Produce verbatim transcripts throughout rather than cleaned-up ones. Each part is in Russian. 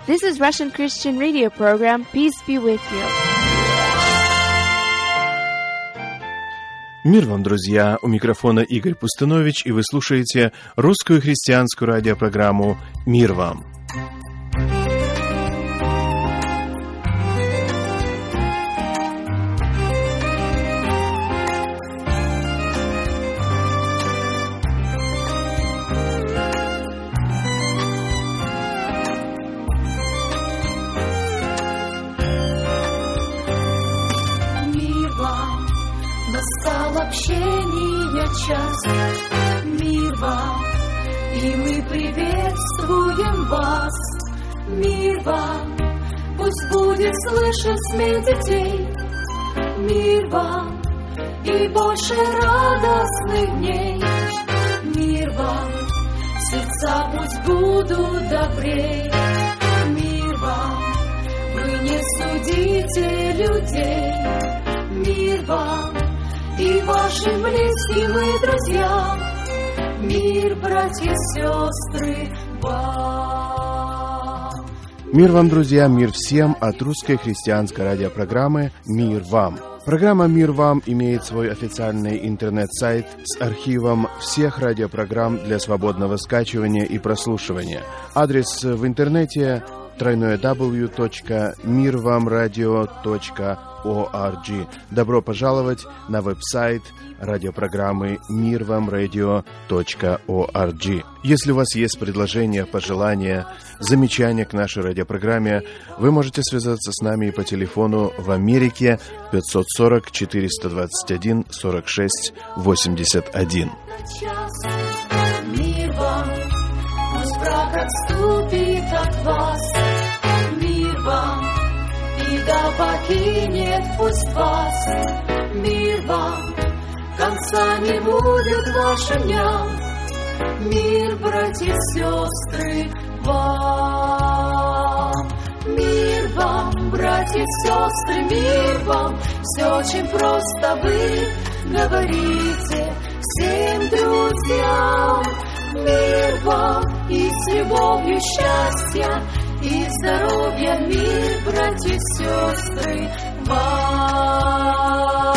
This is Russian Christian Radio program. Peace be with you. Мир вам, друзья! У микрофона Игорь Пустунович, и вы слушаете русскую христианскую радиопрограмму «Мир вам». Общение час, мир вам, и мы приветствуем вас. Мир вам, пусть будет слышен смех детей. Мир вам, и больше радостных дней. Мир вам, сердца пусть будут добрей. Мир вам, вы не судите людей. Мир вам, и вашим близким и друзьям, мир, братья и сестры, вам. Мир вам, друзья, мир всем от русской христианской радиопрограммы «Мир вам». Программа «Мир вам» имеет свой официальный интернет-сайт с архивом всех радиопрограмм для свободного скачивания и прослушивания. Адрес в интернете дабл ю дабл ю дабл ю точка мир вам радио точка орг. Добро пожаловать на веб-сайт радиопрограммы мир вам радио точка орг. Если у вас есть предложения, пожелания, замечания к нашей радиопрограмме, вы можете связаться с нами по телефону в Америке пятьсот сорок четыреста двадцать один сорок шесть восемьдесят один. Мир вам, пусть враг отступит от вас. Мир вам, и да покинет пусть вас. Мир вам, конца не будет вашим дням. Мир, братья и сестры, вам. Мир вам, братья и сестры, мир вам. Все очень просто вы говорите всем друзьям. Мир вам, и с любовью счастья и здоровья, мир, братья и сестры, вам.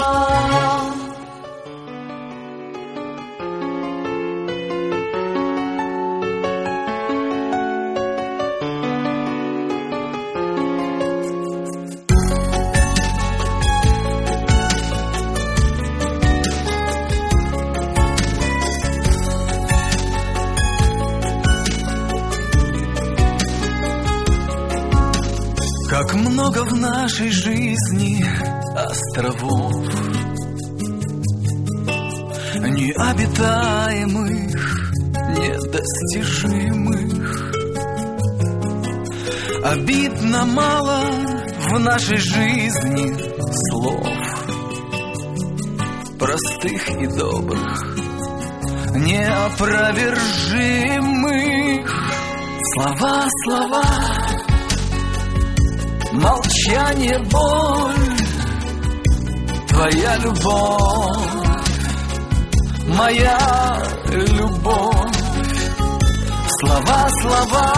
Как много в нашей жизни островов, необитаемых, недостижимых. Обидно мало в нашей жизни слов, простых и добрых, неопровержимых. Слова, слова, молчание, боль, твоя любовь, моя любовь. Слова, слова,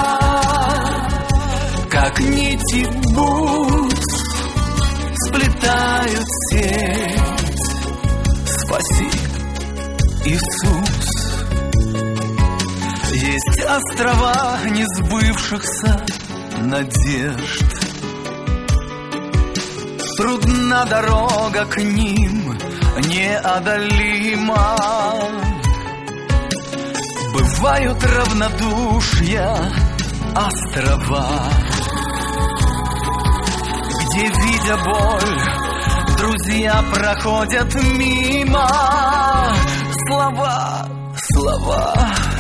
как нити бус, сплетают сеть. Спаси, Иисус. Есть острова несбывшихся надежд, трудна дорога к ним, неодолима. Бывают равнодушья острова, где, видя боль, друзья проходят мимо. Слова, слова,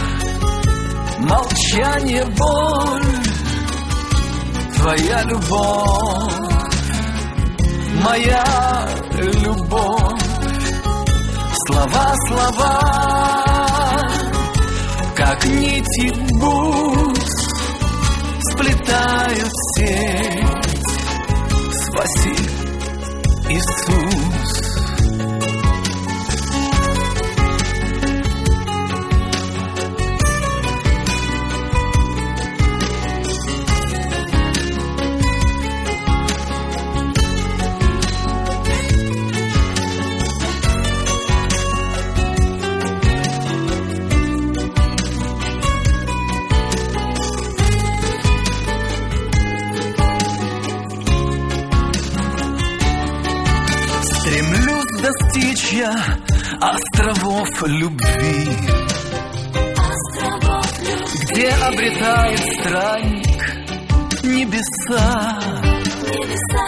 молчание, боль, твоя любовь, моя любовь. Слова, слова, как нити бус, сплетают сеть. Спаси, Иисус. я островов любви, островов любви, где обретает странник небеса, небеса.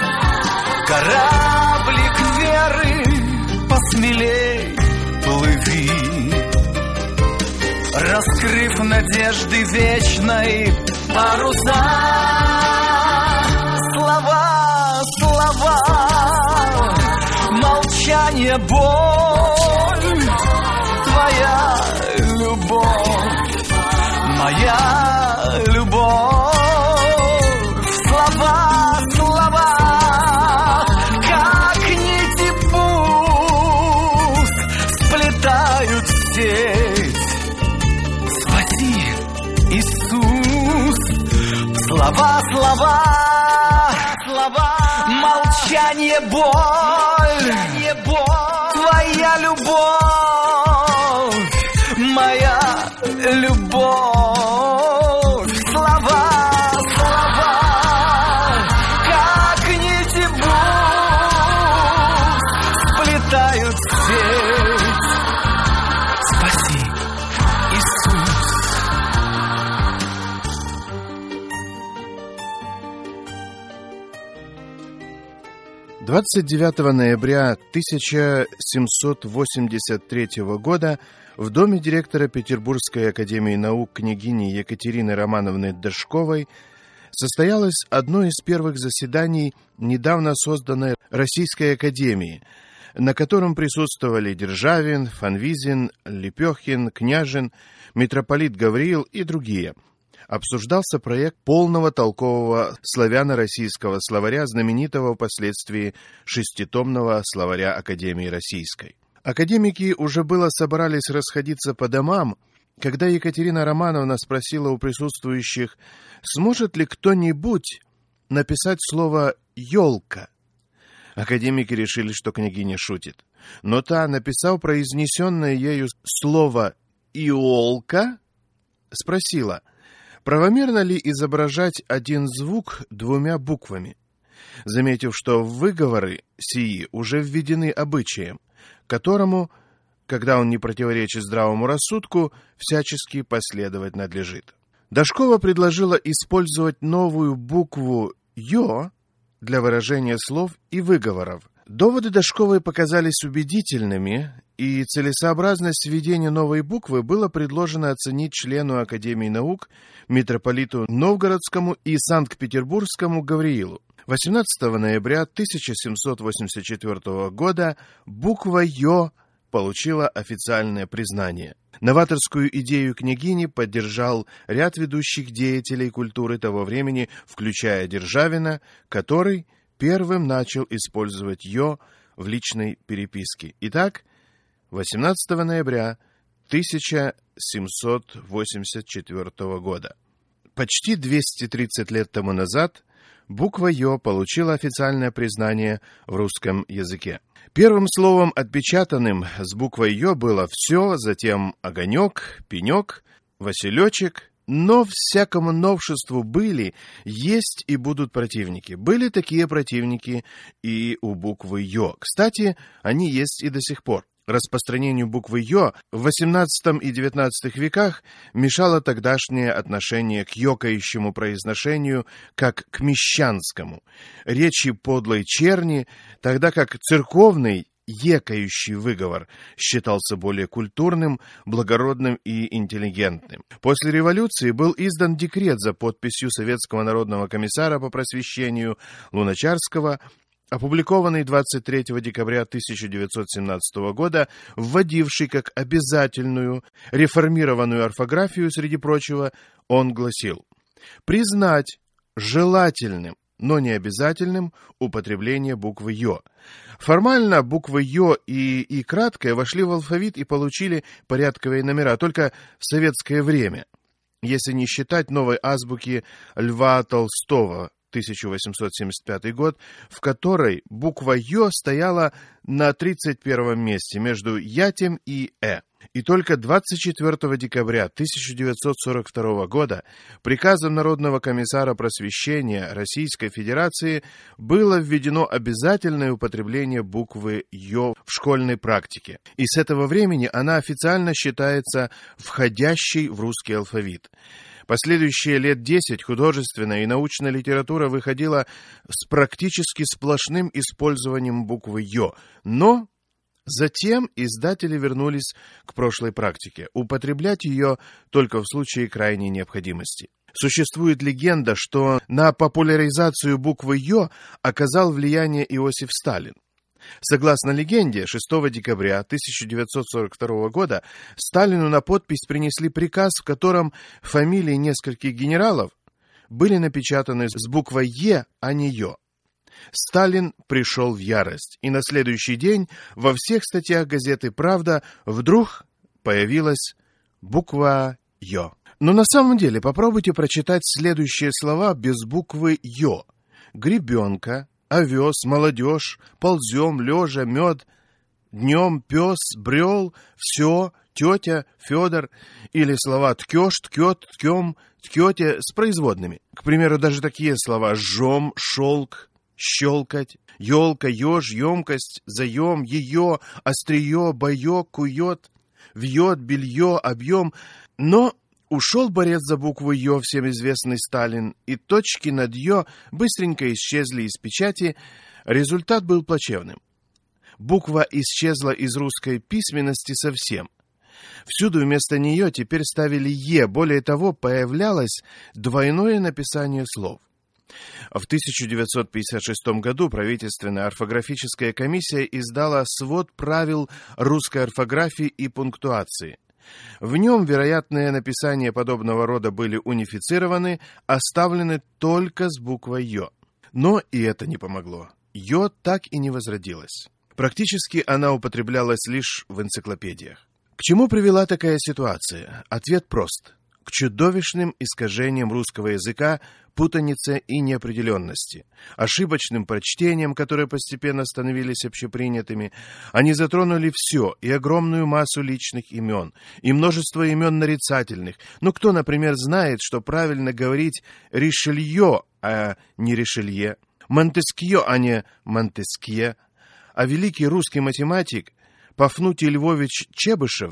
Кораблик веры, посмелей плыви, раскрыв надежды вечной паруса. Слова, слова, молчание, боль, твоя любовь, моя любовь. Слова, слова, как нити пуст, сплетают сеть. Спаси, Иисус. Слова, слова, слова, молчание, боль, твоя любовь, моя любовь. Слова, слова, как нити буд, сплетают сеть. Спаси, Иисус. двадцать девятого ноября тысяча семьсот восемьдесят третьего года в доме директора Петербургской академии наук княгини Екатерины Романовны Дашковой состоялось одно из первых заседаний недавно созданной Российской академии, на котором присутствовали Державин, Фанвизин, Лепехин, Княжин, митрополит Гавриил и другие. Обсуждался проект полного толкового славяно-российского словаря, знаменитого впоследствии шеститомного словаря Академии Российской. Академики уже было собрались расходиться по домам, когда Екатерина Романовна спросила у присутствующих, сможет ли кто-нибудь написать слово «елка». Академики решили, что княгиня шутит. Но та, написав произнесенное ею слово «иолка», спросила, правомерно ли изображать один звук двумя буквами, заметив, что в выговоры сии уже введены обычаем, которому, когда он не противоречит здравому рассудку, всячески последовать надлежит. Дашкова предложила использовать новую букву «ё» для выражения слов и выговоров. Доводы Дашковой показались убедительными, и целесообразность введения новой буквы было предложено оценить члену Академии наук, митрополиту Новгородскому и Санкт-Петербургскому Гавриилу. восемнадцатого ноября тысяча семьсот восемьдесят четвёртого года буква «ё» получила официальное признание. Новаторскую идею княгини поддержал ряд ведущих деятелей культуры того времени, включая Державина, который первым начал использовать «ё» в личной переписке. Итак, восемнадцатого ноября тысяча семьсот восемьдесят четвёртого года. Почти двести тридцать лет тому назад буква «ё» получила официальное признание в русском языке. Первым словом, отпечатанным с буквой «ё», было «всё», затем «огонёк», «пенёк», «василёчек». Но всякому новшеству были, есть и будут противники. Были такие противники и у буквы «ё». Кстати, они есть и до сих пор. Распространению буквы «ё» в восемнадцатом и девятнадцатом веках мешало тогдашнее отношение к ёкающему произношению как к мещанскому, речи подлой черни, тогда как церковный екающий выговор считался более культурным, благородным и интеллигентным. После революции был издан декрет за подписью Советского народного комиссара по просвещению Луначарского, опубликованный двадцать третьего декабря тысяча девятьсот семнадцатого года, вводивший как обязательную реформированную орфографию, среди прочего, он гласил: признать желательным, но не обязательным употребление буквы «ё». Формально буквы «ё» и «и» краткое вошли в алфавит и получили порядковые номера только в советское время, если не считать новой азбуки Льва Толстого, тысяча восемьсот семьдесят пятый год, в которой буква «ё» стояла на тридцать первом месте между «ятем» и «э». И только двадцать четвёртого декабря тысяча девятьсот сорок второго года приказом Народного комиссара просвещения Российской Федерации было введено обязательное употребление буквы «ё» в школьной практике. И с этого времени она официально считается входящей в русский алфавит. Последующие лет десять художественная и научная литература выходила с практически сплошным использованием буквы «ё», но затем издатели вернулись к прошлой практике – употреблять ее только в случае крайней необходимости. Существует легенда, что на популяризацию буквы «ё» оказал влияние Иосиф Сталин. Согласно легенде, шестого декабря тысяча девятьсот сорок второго года Сталину на подпись принесли приказ, в котором фамилии нескольких генералов были напечатаны с буквой «е», а не «ё». Сталин пришел в ярость, и на следующий день во всех статьях газеты «Правда» вдруг появилась буква «ё». Но на самом деле попробуйте прочитать следующие слова без буквы «ё». Гребенка, овес, молодежь, ползем, лежа, мед, днем, пес, брел, все, тетя, Федор, или слова ткешь, ткет, ткем, ткете с производными. К примеру, даже такие слова жом, шелк, щелкать, елка, еж, емкость, заем, ее, острие, боек, кует, вьет, белье, объем. Но ушел борец за букву «ё», всем известный Сталин, и точки над «ё» быстренько исчезли из печати. Результат был плачевным. Буква исчезла из русской письменности совсем. Всюду вместо нее теперь ставили «е», более того, появлялось двойное написание слов. В тысяча девятьсот пятьдесят шестом году правительственная орфографическая комиссия издала свод правил русской орфографии и пунктуации. В нем вероятные написания подобного рода были унифицированы, оставлены только с буквой «ё». Но и это не помогло. «Ё» так и не возродилась. Практически она употреблялась лишь в энциклопедиях. К чему привела такая ситуация? Ответ прост. К чудовищным искажениям русского языка, путанице и неопределенности, ошибочным прочтениям, которые постепенно становились общепринятыми. Они затронули все, и огромную массу личных имен, и множество имен нарицательных. Но кто, например, знает, что правильно говорить Ришелье, а не Ришелье, Монтескье, а не Монтескье, а великий русский математик Пафнутий Львович Чебышев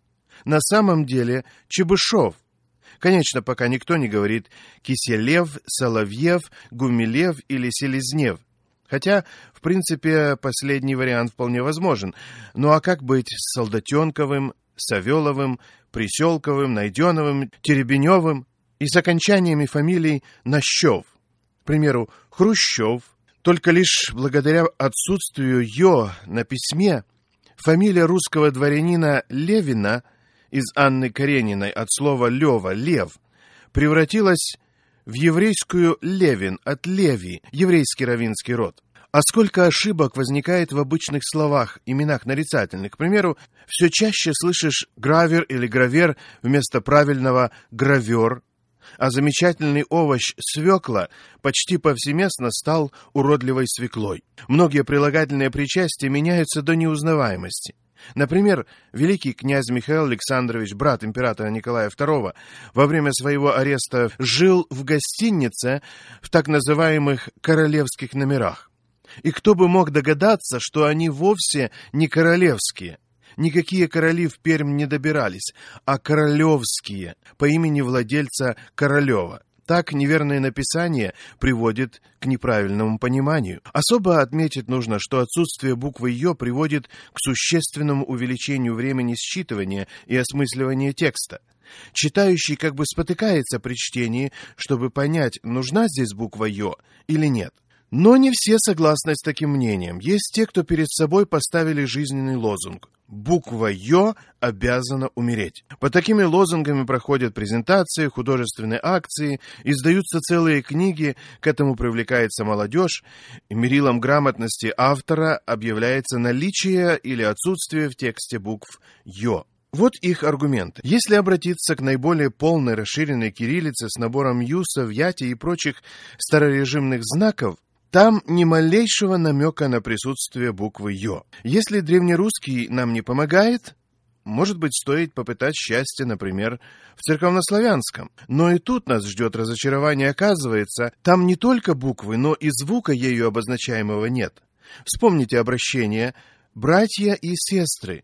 на самом деле Чебышев. Конечно, пока никто не говорит Киселев, Соловьев, Гумилев или Селезнев. Хотя, в принципе, последний вариант вполне возможен. Ну а как быть с Солдатенковым, Савеловым, Приселковым, Найденовым, Теребеневым и с окончаниями фамилий Нащев? К примеру, Хрущев. Только лишь благодаря отсутствию «ё» на письме фамилия русского дворянина Левина из Анны Карениной от слова «лёва» — «лев» превратилась в еврейскую «левин» от «леви», еврейский раввинский род. А сколько ошибок возникает в обычных словах, именах нарицательных. К примеру, все чаще слышишь «гравер» или «гравер» вместо правильного «гравер», а замечательный овощ свекла почти повсеместно стал уродливой свеклой. Многие прилагательные причастия меняются до неузнаваемости. Например, великий князь Михаил Александрович, брат императора Николая второго, во время своего ареста жил в гостинице в так называемых королевских номерах. И кто бы мог догадаться, что они вовсе не королевские. Никакие короли в Пермь не добирались, а королевские, по имени владельца Королева. Так неверное написание приводит к неправильному пониманию. Особо отметить нужно, что отсутствие буквы «ё» приводит к существенному увеличению времени считывания и осмысливания текста. Читающий как бы спотыкается при чтении, чтобы понять, нужна здесь буква «ё» или нет. Но не все согласны с таким мнением. Есть те, кто перед собой поставили жизненный лозунг: буква «ё» обязана умереть. Под такими лозунгами проходят презентации, художественные акции, издаются целые книги, к этому привлекается молодежь, и мерилом грамотности автора объявляется наличие или отсутствие в тексте букв «ё». Вот их аргументы. Если обратиться к наиболее полной расширенной кириллице с набором юсов, яти и прочих старорежимных знаков, там ни малейшего намека на присутствие буквы «ё». Если древнерусский нам не помогает, Может быть, стоит попытать счастье, например, в церковнославянском. Но и тут нас ждет разочарование. Оказывается, там не только буквы, но и звука ею обозначаемого нет. Вспомните обращение «братья и сестры».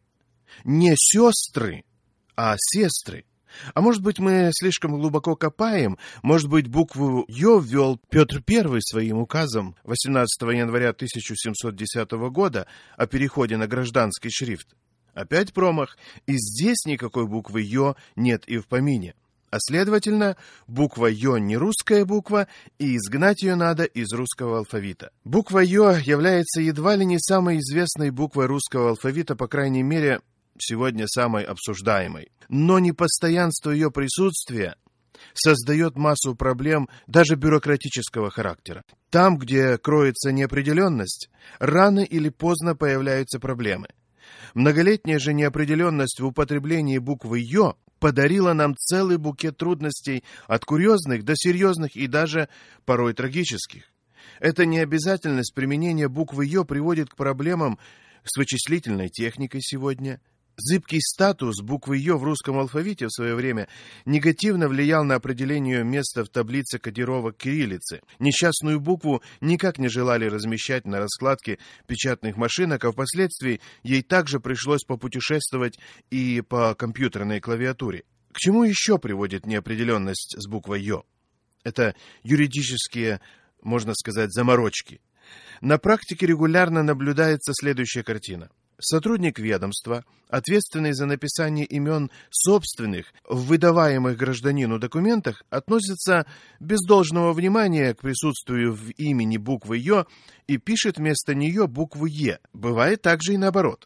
Не сестры, а сестры. А может быть, мы слишком глубоко копаем? Может быть, букву «ё» ввел Петр Первый своим указом восемнадцатого января тысяча семьсот десятого года о переходе на гражданский шрифт? Опять промах, и здесь никакой буквы «ё» нет и в помине. А следовательно, буква «ё» не русская буква, и изгнать ее надо из русского алфавита. Буква «ё» является едва ли не самой известной буквой русского алфавита, по крайней мере, сегодня самой обсуждаемой. Но непостоянство ее присутствия создает массу проблем даже бюрократического характера. Там, где кроется неопределенность, рано или поздно появляются проблемы. Многолетняя же неопределенность в употреблении буквы «ё» подарила нам целый букет трудностей от курьезных до серьезных и даже порой трагических. Эта необязательность применения буквы «ё» приводит к проблемам с вычислительной техникой сегодня. Зыбкий статус буквы «ё» в русском алфавите в свое время негативно влиял на определение ее места в таблице кодировок кириллицы. Несчастную букву никак не желали размещать на раскладке печатных машинок, а впоследствии ей также пришлось попутешествовать и по компьютерной клавиатуре. К чему еще приводит неопределенность с буквой «ё»? Это юридические, можно сказать, заморочки. На практике регулярно наблюдается следующая картина. Сотрудник ведомства, ответственный за написание имен собственных в выдаваемых гражданину документах, относится без должного внимания к присутствию в имени буквы «ё» и пишет вместо нее букву «е». Бывает также и наоборот.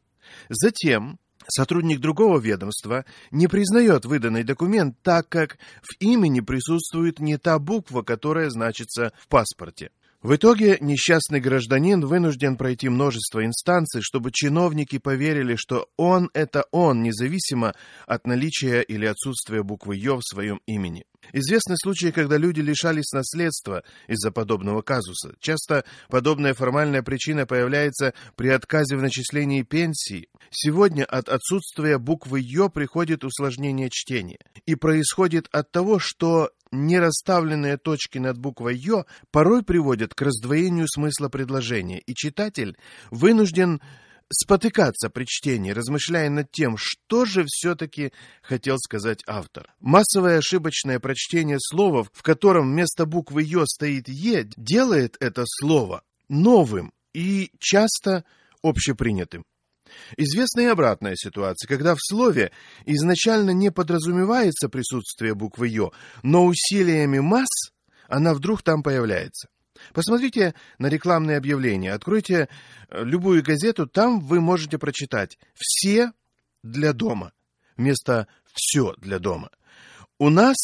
Затем сотрудник другого ведомства не признает выданный документ, так как в имени присутствует не та буква, которая значится в паспорте. В итоге несчастный гражданин вынужден пройти множество инстанций, чтобы чиновники поверили, что он – это он, независимо от наличия или отсутствия буквы «ё» в своем имени. Известны случаи, когда люди лишались наследства из-за подобного казуса. Часто подобная формальная причина появляется при отказе в начислении пенсии. Сегодня от отсутствия буквы «ё» приходит усложнение чтения. И происходит от того, что нерасставленные точки над буквой «ё» порой приводят к раздвоению смысла предложения, и читатель вынужден спотыкаться при чтении, размышляя над тем, что же все-таки хотел сказать автор. Массовое ошибочное прочтение слова, в котором вместо буквы «ё» стоит «е», делает это слово новым и часто общепринятым. Известна и обратная ситуация, когда в слове изначально не подразумевается присутствие буквы «ё», но усилиями масс она вдруг там появляется. Посмотрите на рекламные объявления, откройте любую газету, там вы можете прочитать «все для дома» вместо «все для дома». У нас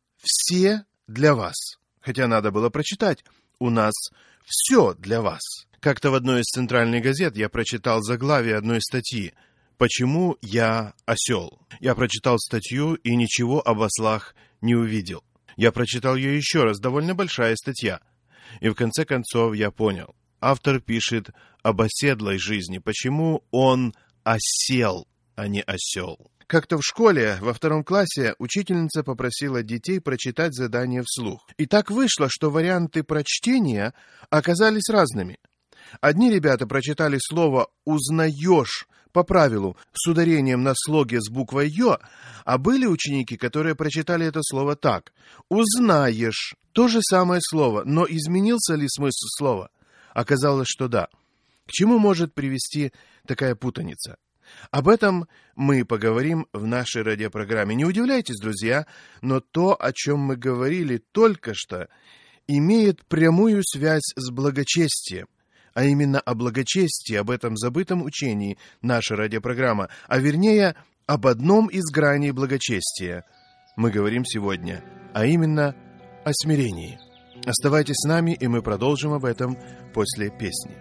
все для вас, хотя надо было прочитать «у нас все для вас». Как-то в одной из центральных газет я прочитал заглавие одной статьи «Почему я осел?». Я прочитал статью и ничего об ослах не увидел. Я прочитал ее еще раз, довольно большая статья. И в конце концов я понял. Автор пишет об оседлой жизни, почему он осел, а не осел. Как-то в школе во втором классе учительница попросила детей прочитать задание вслух. И так вышло, что варианты прочтения оказались разными. Одни ребята прочитали слово «узнаешь» по правилу с ударением на слоге с буквой «ё», а были ученики, которые прочитали это слово так: «узнаешь». То же самое слово, но изменился ли смысл слова? Оказалось, что да. К чему может привести такая путаница? Об этом мы поговорим в нашей радиопрограмме. Не удивляйтесь, друзья, но то, о чем мы говорили только что, имеет прямую связь с благочестием. А именно о благочестии, об этом забытом учении наша радиопрограмма, а вернее, об одном из граней благочестия мы говорим сегодня, а именно о смирении. Оставайтесь с нами, и мы продолжим об этом после песни.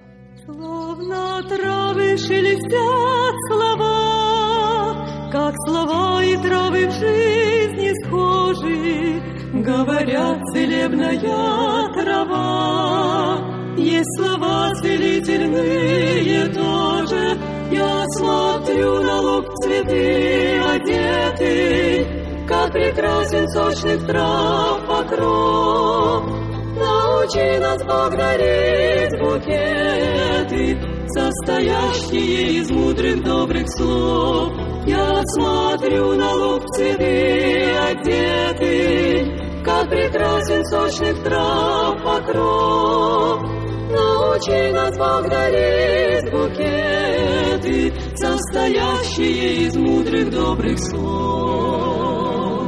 Словно травы шелестят слова, как слова и травы в жизни схожи, говорят целебная трава. Есть слова целительные тоже. Я смотрю на луг цветущий цветы одеты, как прекрасен сочных трав покров. Научи нас, Бог, дарить букеты, состоящие из мудрых добрых слов. Я смотрю на луг, цветы одеты, как прекрасен сочных трав покров. Научи нас, Бог, дарить букеты, состоящие из мудрых добрых слов.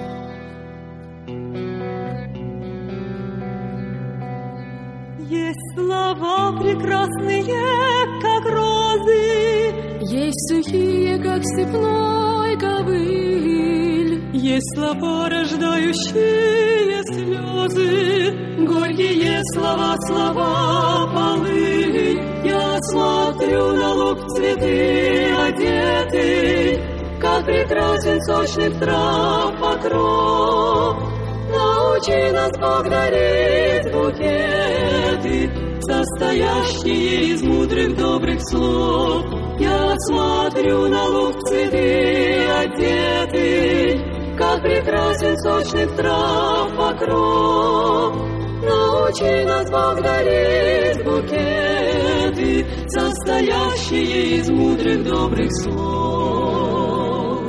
Есть слова прекрасные, как розы, есть сухие, как степной ковыль. Есть слова, рождающие слезы, горькие слова, слова полынь. Я смотрю на луг, цветы одеты, как прекрасен сочных трав покров. Научи нас, Бог, дарить букеты, состоящие из мудрых добрых слов. Я смотрю на луг, цветы одеты, как прекрасен сочных трав покров. Научи нас, Бог, дарить букеты, состоящие из мудрых добрых слов.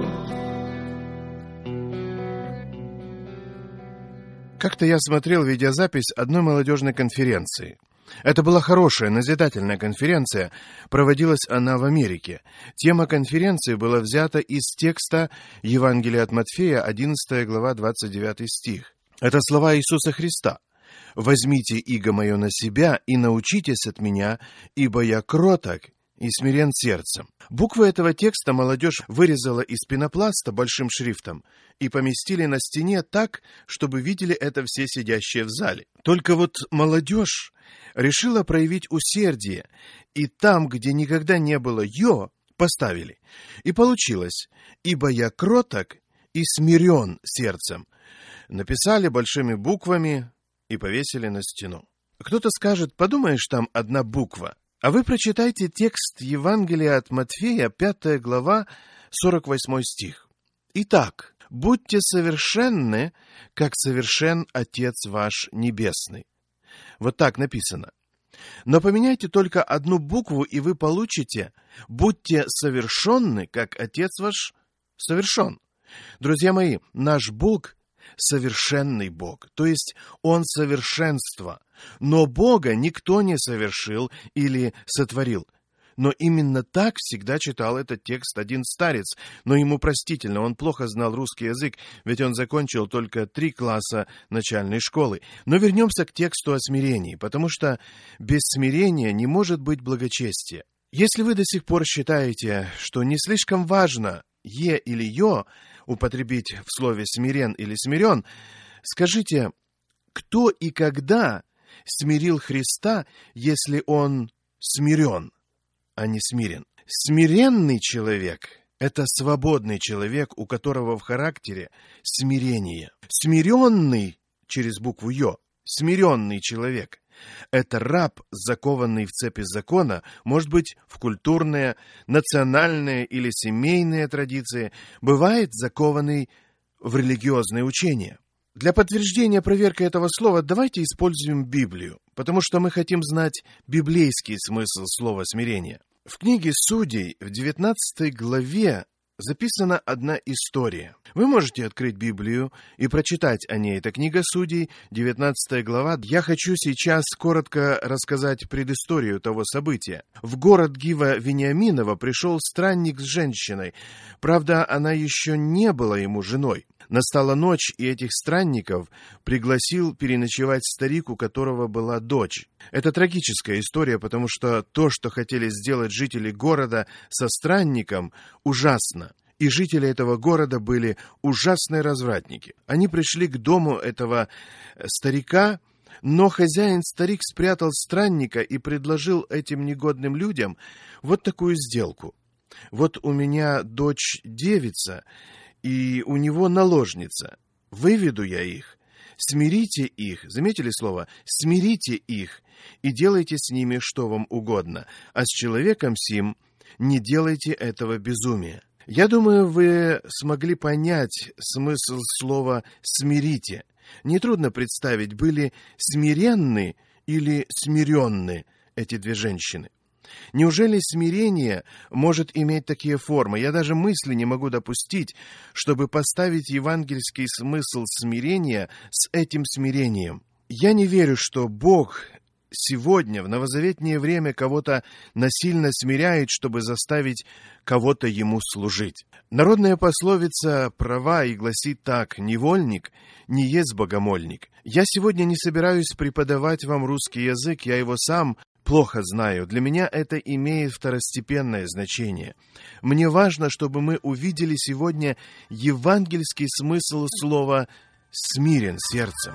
Как-то я смотрел видеозапись одной молодежной конференции. Это была хорошая, назидательная конференция, проводилась она в Америке. Тема конференции была взята из текста Евангелия от Матфея, одиннадцатая глава, двадцать девятый стих. Это слова Иисуса Христа. «Возьмите иго мое на себя и научитесь от меня, ибо я кроток и смирен сердцем». Буквы этого текста молодежь вырезала из пенопласта большим шрифтом и поместили на стене так, чтобы видели это все сидящие в зале. Только вот молодежь решила проявить усердие, и там, где никогда не было «ё», поставили. И получилось «ибо я кроток и смирен сердцем». Написали большими буквами и повесили на стену. Кто-то скажет: подумаешь, там одна буква. А вы прочитайте текст Евангелия от Матфея, пятая глава, сорок восьмой стих. «Итак, будьте совершенны, как совершен Отец ваш Небесный». Вот так написано. Но поменяйте только одну букву, и вы получите: «Будьте совершенны, как Отец ваш совершен». Друзья мои, наш Бог — совершенный Бог, то есть Он совершенство. Но Бога никто не совершил или сотворил. Но именно так всегда читал этот текст один старец. Но ему простительно, он плохо знал русский язык, ведь он закончил только три класса начальной школы. Но вернемся к тексту о смирении, потому что без смирения не может быть благочестия. Если вы до сих пор считаете, что не слишком важно «е» или «ё» употребить в слове «смирен» или «смирен», скажите, кто и когда смирил Христа, если Он смирен, а не смирен? Смиренный человек — это свободный человек, у которого в характере смирение. Смиренный, через букву «ё», смиренный человек — это раб, закованный в цепи закона, может быть, в культурные, национальные или семейные традиции, бывает закованный в религиозные учения. Для подтверждения проверки этого слова давайте используем Библию, потому что мы хотим знать библейский смысл слова «смирение». В книге Судей в девятнадцатой главе записана одна история. Вы можете открыть Библию и прочитать о ней. Это книга Судей, девятнадцатая глава. Я хочу сейчас коротко рассказать предысторию того события. В город Гива Вениаминова пришел странник с женщиной. Правда, она еще не была ему женой. Настала ночь, и этих странников пригласил переночевать старик, у которого была дочь. Это трагическая история, потому что то, что хотели сделать жители города со странником, ужасно. И жители этого города были ужасные развратники. Они пришли к дому этого старика, но хозяин-старик спрятал странника и предложил этим негодным людям вот такую сделку. Вот у меня дочь девица, и у него наложница. Выведу я их. Смирите их, заметили слово? Смирите их, и делайте с ними что вам угодно, а с человеком сим не делайте этого безумия. Я думаю, вы смогли понять смысл слова «смирите». Нетрудно представить, были смиренны или смиренны эти две женщины. Неужели смирение может иметь такие формы? Я даже мысли не могу допустить, чтобы поставить евангельский смысл смирения с этим смирением. Я не верю, что Бог сегодня, в новозаветнее время, кого-то насильно смиряет, чтобы заставить кого-то ему служить. Народная пословица права и гласит так: «Невольник не есть богомольник». Я сегодня не собираюсь преподавать вам русский язык, я его сам плохо знаю. Для меня это имеет второстепенное значение. Мне важно, чтобы мы увидели сегодня евангельский смысл слова «смирен сердцем».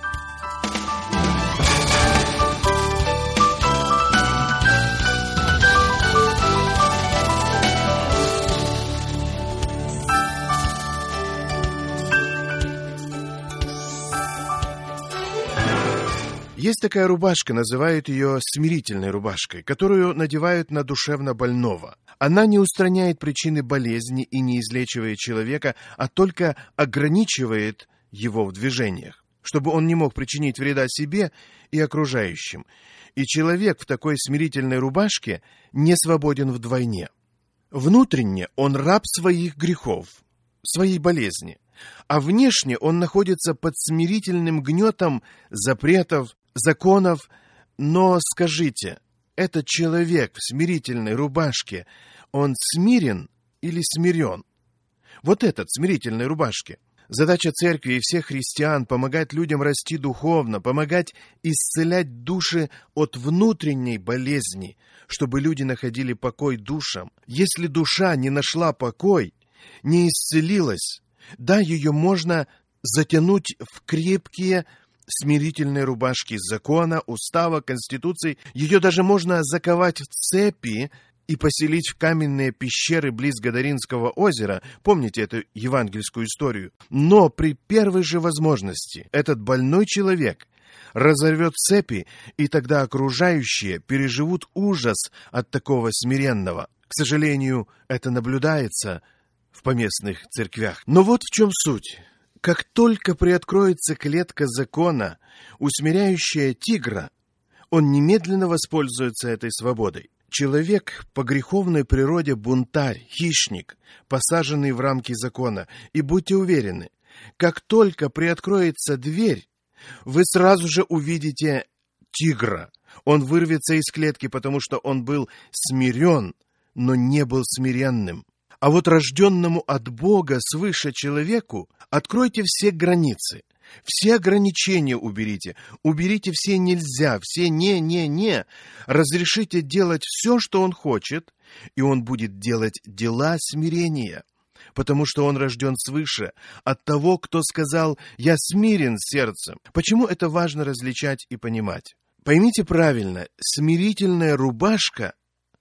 Есть такая рубашка, называют ее смирительной рубашкой, которую надевают на душевно больного. Она не устраняет причины болезни и не излечивает человека, а только ограничивает его в движениях, чтобы он не мог причинить вреда себе и окружающим. И человек в такой смирительной рубашке не свободен вдвойне. Внутренне он раб своих грехов, своей болезни, а внешне он находится под смирительным гнетом запретов, законов. Но скажите, этот человек в смирительной рубашке, он смирен или смирен? Вот этот в смирительной рубашке. Задача церкви и всех христиан — помогать людям расти духовно, помогать исцелять души от внутренней болезни, чтобы люди находили покой душам. Если душа не нашла покой, не исцелилась, да, ее можно затянуть в крепкие смирительные рубашки закона, устава, конституции. Ее даже можно заковать в цепи и поселить в каменные пещеры близ Гадаринского озера. Помните эту евангельскую историю? Но при первой же возможности этот больной человек разорвет цепи, и тогда окружающие переживут ужас от такого смиренного. К сожалению, это наблюдается в поместных церквях. Но вот в чем суть. Как только приоткроется клетка закона, усмиряющая тигра, он немедленно воспользуется этой свободой. Человек по греховной природе бунтарь, хищник, посаженный в рамки закона. И будьте уверены, как только приоткроется дверь, вы сразу же увидите тигра. Он вырвется из клетки, потому что он был смирен, но не был смиренным. А вот рожденному от Бога свыше человеку откройте все границы, все ограничения уберите, уберите все нельзя, все не-не-не, разрешите делать все, что он хочет, и он будет делать дела смирения, потому что он рожден свыше, от того, кто сказал «я смирен сердцем». Почему это важно различать и понимать? Поймите правильно, смирительная рубашка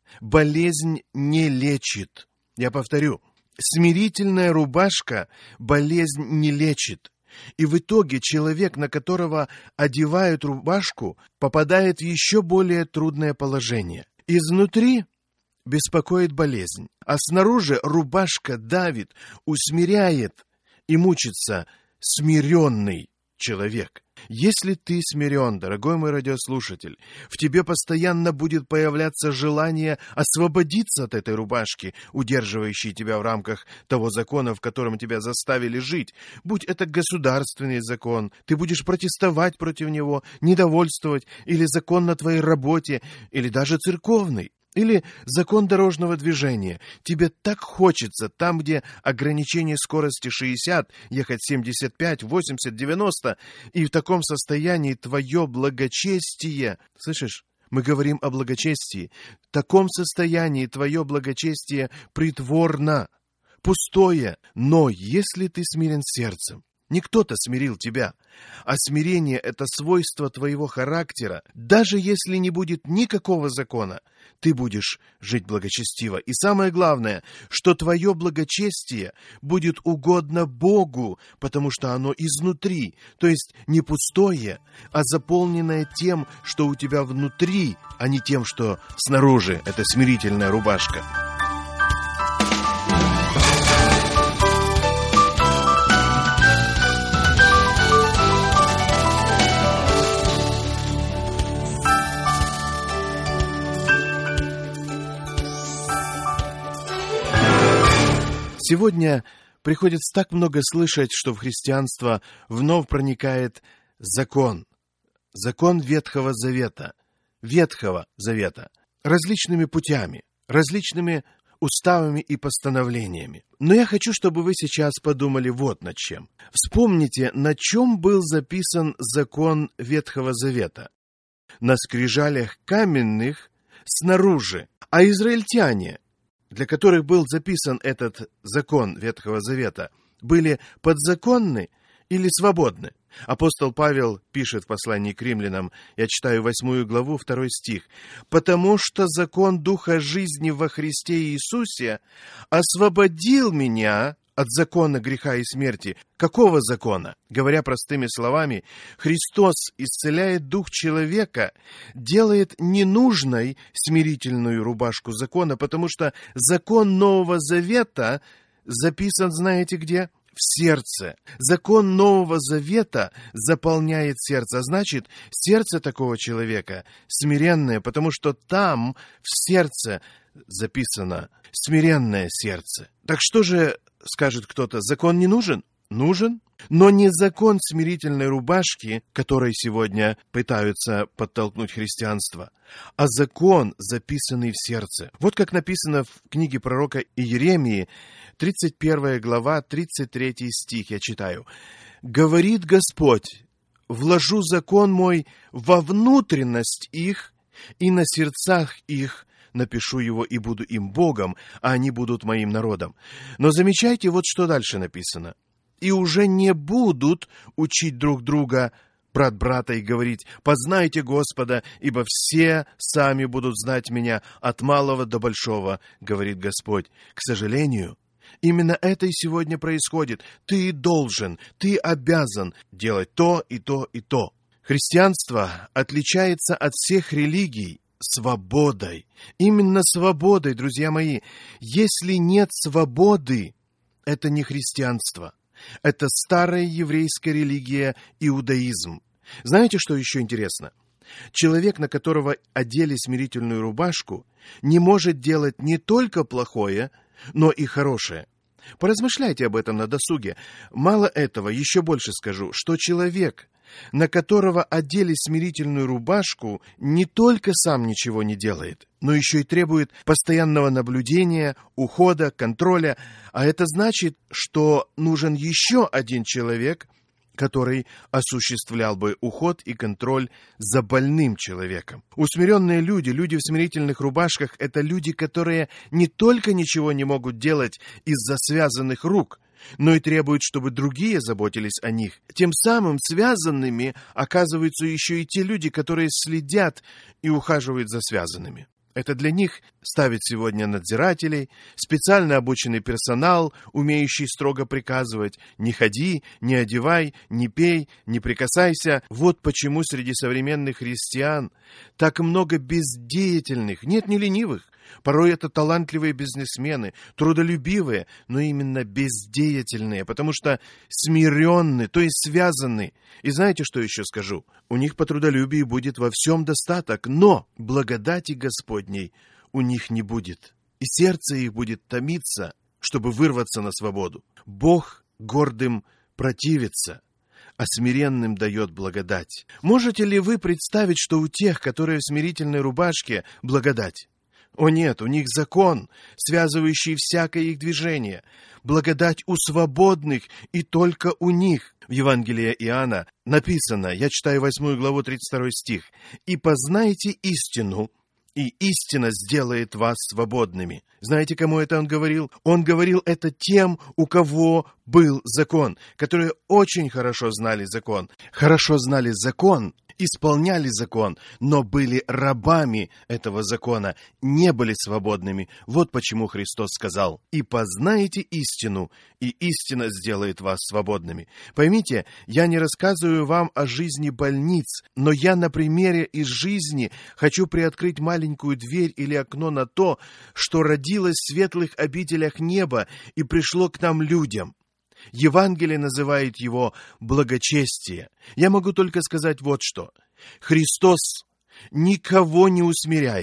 болезнь не лечит. Я повторю, смирительная рубашка болезнь не лечит. И в итоге человек, на которого одевают рубашку, попадает в еще более трудное положение. Изнутри беспокоит болезнь, а снаружи рубашка давит, усмиряет, и мучится смиренный человек. Если ты смирен, дорогой мой радиослушатель, в тебе постоянно будет появляться желание освободиться от этой рубашки, удерживающей тебя в рамках того закона, в котором тебя заставили жить. Будь это государственный закон, ты будешь протестовать против него, недовольствовать, или закон на твоей работе, или даже церковный. Или закон дорожного движения. Тебе так хочется там, где ограничение скорости шестьдесят, ехать семьдесят пять, восемьдесят, девяносто, и в таком состоянии твое благочестие, слышишь, мы говорим о благочестии, в таком состоянии твое благочестие притворно, пустое. Но если ты смирен сердцем, не кто-то смирил тебя, а смирение — это свойство твоего характера. Даже если не будет никакого закона, ты будешь жить благочестиво. И самое главное, что твое благочестие будет угодно Богу, потому что оно изнутри, то есть не пустое, а заполненное тем, что у тебя внутри, а не тем, что снаружи. Это смирительная рубашка. Сегодня приходится так много слышать, что в христианство вновь проникает закон. Закон Ветхого Завета. Ветхого Завета. Различными путями, различными уставами и постановлениями. Но я хочу, чтобы вы сейчас подумали вот над чем. Вспомните, на чем был записан закон Ветхого Завета. На скрижалях каменных снаружи. А израильтяне, для которых был записан этот закон Ветхого Завета, были подзаконны или свободны? Апостол Павел пишет в послании к римлянам, я читаю восьмую главу, второй стих, «Потому что закон Духа жизни во Христе Иисусе освободил меня от закона греха и смерти». Какого закона? Говоря простыми словами, Христос исцеляет дух человека, делает ненужной смирительную рубашку закона, потому что закон Нового Завета записан, знаете где? В сердце. Закон Нового Завета заполняет сердце. А значит, сердце такого человека смиренное, потому что там, в сердце, записано смиренное сердце. Так что же, скажет кто-то, закон не нужен? Нужен, но не закон смирительной рубашки, которой сегодня пытаются подтолкнуть христианство, а закон, записанный в сердце. Вот как написано в книге пророка Иеремии, тридцать первая глава, тридцать третий стих, я читаю. «Говорит Господь, вложу закон мой во внутренность их, и на сердцах их напишу его, и буду им Богом, а они будут моим народом». Но замечайте, вот что дальше написано. «И уже не будут учить друг друга, брат брата, и говорить, познайте Господа, ибо все сами будут знать меня от малого до большого, говорит Господь». К сожалению, именно это и сегодня происходит. Ты должен, ты обязан делать то и то и то. Христианство отличается от всех религий свободой. Именно свободой, друзья мои. Если нет свободы, это не христианство. Это старая еврейская религия, иудаизм. Знаете, что еще интересно? Человек, на которого одели смирительную рубашку, не может делать не только плохое, но и хорошее. Поразмышляйте об этом на досуге. Мало этого, еще больше скажу, что человек, на которого одели смирительную рубашку, не только сам ничего не делает, но еще и требует постоянного наблюдения, ухода, контроля. А это значит, что нужен еще один человек, который осуществлял бы уход и контроль за больным человеком. Усмиренные люди, люди в смирительных рубашках, это люди, которые не только ничего не могут делать из-за связанных рук, но и требуют, чтобы другие заботились о них. Тем самым связанными оказываются еще и те люди, которые следят и ухаживают за связанными. Это для них ставит сегодня надзирателей, специально обученный персонал, умеющий строго приказывать: не ходи, не одевай, не пей, не прикасайся. Вот почему среди современных христиан так много бездеятельных, нет, не ленивых. Порой это талантливые бизнесмены, трудолюбивые, но именно бездеятельные, потому что смиренны, то есть связаны. И знаете, что еще скажу? У них по трудолюбию будет во всем достаток, но благодати Господней у них не будет. И сердце их будет томиться, чтобы вырваться на свободу. Бог гордым противится, а смиренным дает благодать. Можете ли вы представить, что у тех, которые в смирительной рубашке, благодать? О нет, у них закон, связывающий всякое их движение. Благодать у свободных и только у них. В Евангелии Иоанна написано, я читаю восьмую главу, тридцать второй стих, «И познайте истину, и истина сделает вас свободными». Знаете, кому это он говорил? Он говорил это тем, у кого был закон, которые очень хорошо знали закон. Хорошо знали закон, исполняли закон, но были рабами этого закона, не были свободными. Вот почему Христос сказал: «И познаете истину, и истина сделает вас свободными». Поймите, я не рассказываю вам о жизни больниц, но я на примере из жизни хочу приоткрыть маленькую дверь или окно на то, что родилось в светлых обителях неба и пришло к нам людям. Евангелие называет его благочестие. Я могу только сказать вот что. Христос никого не усмиряет,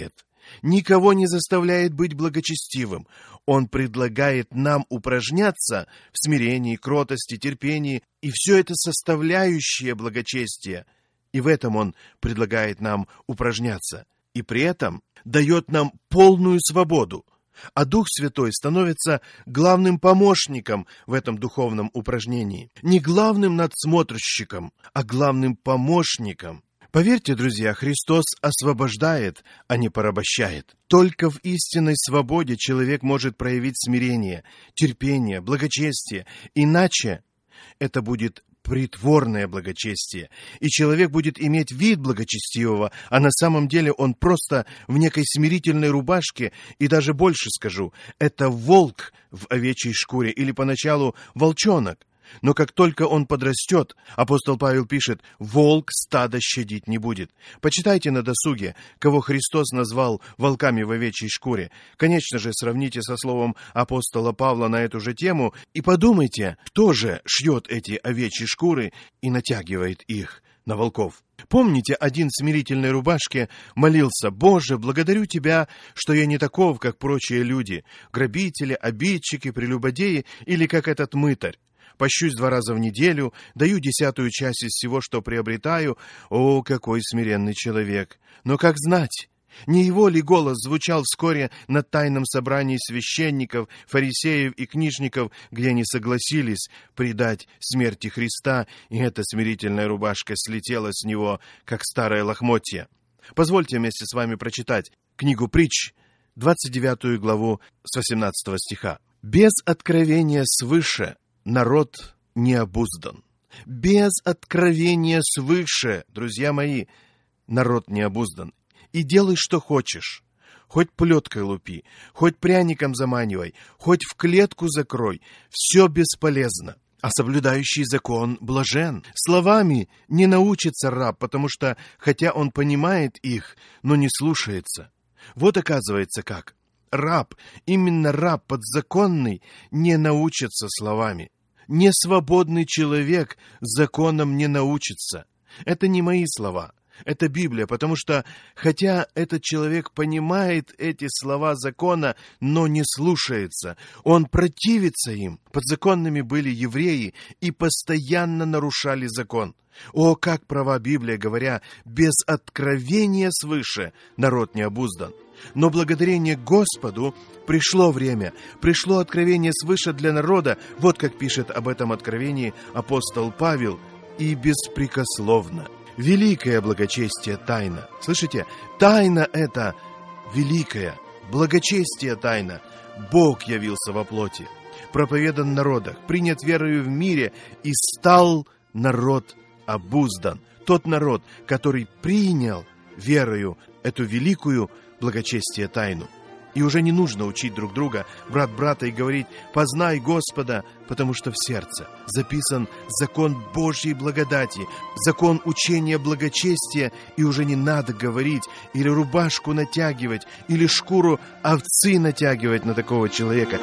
никого не заставляет быть благочестивым. Он предлагает нам упражняться в смирении, кротости, терпении, и все это составляющее благочестия. И в этом Он предлагает нам упражняться. И при этом дает нам полную свободу. А Дух Святой становится главным помощником в этом духовном упражнении. Не главным надсмотрщиком, а главным помощником. Поверьте, друзья, Христос освобождает, а не порабощает. Только в истинной свободе человек может проявить смирение, терпение, благочестие. Иначе это будет притворное благочестие, и человек будет иметь вид благочестивого, а на самом деле он просто в некой смирительной рубашке, и даже больше скажу, это волк в овечьей шкуре, или поначалу волчонок. Но как только он подрастет, апостол Павел пишет, волк стадо щадить не будет. Почитайте на досуге, кого Христос назвал волками в овечьей шкуре. Конечно же, сравните со словом апостола Павла на эту же тему и подумайте, кто же шьет эти овечьи шкуры и натягивает их на волков. Помните, один в смирительной рубашке молился: «Боже, благодарю Тебя, что я не таков, как прочие люди, грабители, обидчики, прелюбодеи или как этот мытарь. Пощусь два раза в неделю, даю десятую часть из всего, что приобретаю. О, какой смиренный человек! Но как знать, не его ли голос звучал вскоре на тайном собрании священников, фарисеев и книжников, где они согласились предать смерти Христа, и эта смирительная рубашка слетела с него, как старое лохмотье?» Позвольте вместе с вами прочитать книгу Притч, двадцать девятую главу с восемнадцатого стиха. «Без откровения свыше народ не обуздан». Без откровения свыше, друзья мои, народ не обуздан. И делай, что хочешь. Хоть плеткой лупи, хоть пряником заманивай, хоть в клетку закрой. Все бесполезно. А соблюдающий закон блажен. Словами не научится раб, потому что, хотя он понимает их, но не слушается. Вот оказывается как. Раб, именно раб подзаконный, не научится словами. Несвободный человек законом не научится. Это не мои слова, это Библия, потому что, хотя этот человек понимает эти слова закона, но не слушается, он противится им. Подзаконными были евреи и постоянно нарушали закон. О, как права Библия, говоря, без откровения свыше народ не обуздан. Но благодарение Господу пришло время, пришло откровение свыше для народа, вот как пишет об этом откровении апостол Павел, и беспрекословно. Великое благочестие тайна. Слышите? Тайна это великая, благочестие тайна. Бог явился во плоти, проповедан в народах, принят верою в мире, и стал народ обуздан. Тот народ, который принял верою эту великую благочестие тайну. И уже не нужно учить друг друга, брат брата, и говорить: «Познай Господа», потому что в сердце записан закон Божьей благодати, закон учения благочестия, и уже не надо говорить или рубашку натягивать, или шкуру овцы натягивать на такого человека.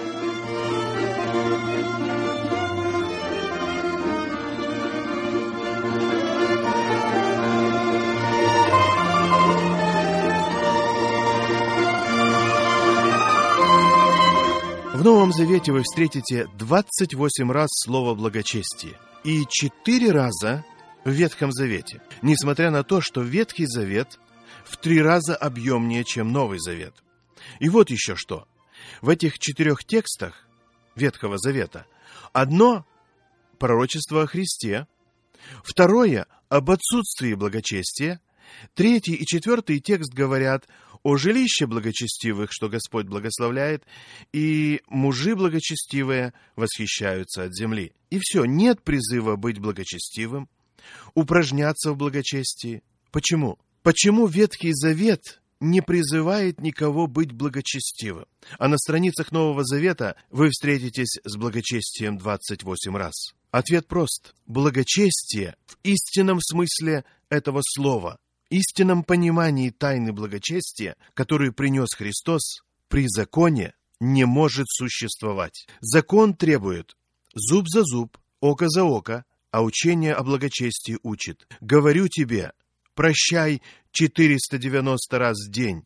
В Новом Завете вы встретите двадцать восемь раз слово «благочестие» и четыре раза в Ветхом Завете, несмотря на то, что Ветхий Завет в три раза объемнее, чем Новый Завет. И вот еще что. В этих четырех текстах Ветхого Завета одно – пророчество о Христе, второе – об отсутствии благочестия, третий и четвертый текст говорят о жилище благочестивых, что Господь благословляет, и мужи благочестивые восхищаются от земли. И все, нет призыва быть благочестивым, упражняться в благочестии. Почему? Почему Ветхий Завет не призывает никого быть благочестивым? А на страницах Нового Завета вы встретитесь с благочестием двадцать восемь раз. Ответ прост. Благочестие в истинном смысле этого слова, истинном понимании тайны благочестия, которую принес Христос, при законе не может существовать. Закон требует зуб за зуб, око за око, а учение о благочестии учит: «Говорю тебе, прощай четыреста девяносто раз в день,